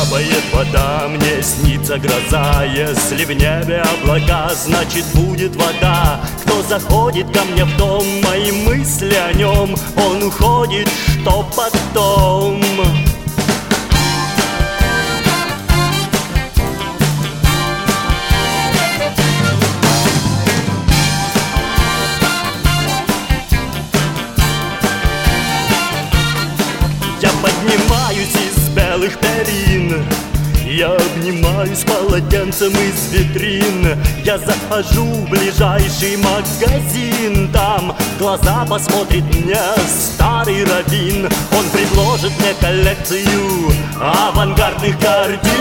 капает вода, мне снится гроза. Если в небе облака, значит будет вода. Кто заходит ко мне в дом, мои мысли о нем, он уходит, что потом? Я поднимаюсь из белых перин, я обнимаюсь полотенцем из витрин. Я захожу в ближайший магазин, там в глаза посмотрит мне старый раввин. Он предложит мне коллекцию авангардных картин.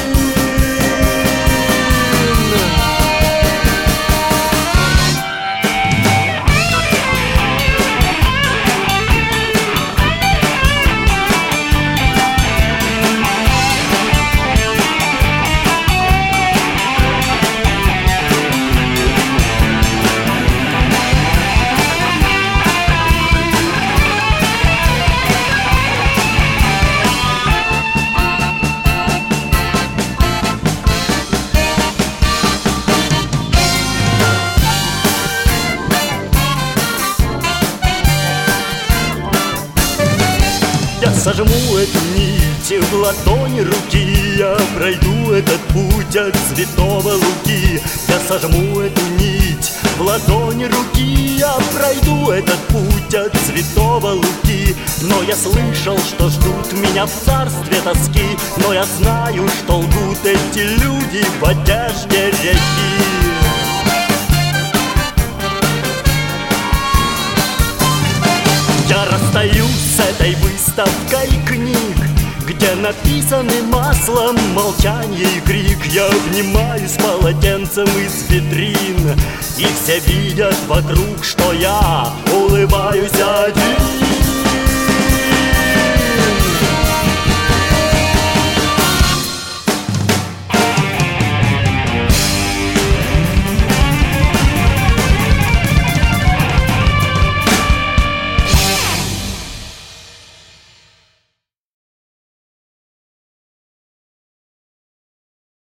Я сожму эту нить в ладони руки, я пройду этот путь от Святого Луки. Я сожму эту нить в ладони руки, я пройду этот путь от Святого Луки. Но я слышал, что ждут меня в царстве тоски, но я знаю, что лгут эти люди в одежде реки. Я расстаюсь с этой выставкой книг, где написаны маслом молчание и крик. Я обнимаюсь полотенцем из витрин, и все видят вокруг, что я улыбаюсь один.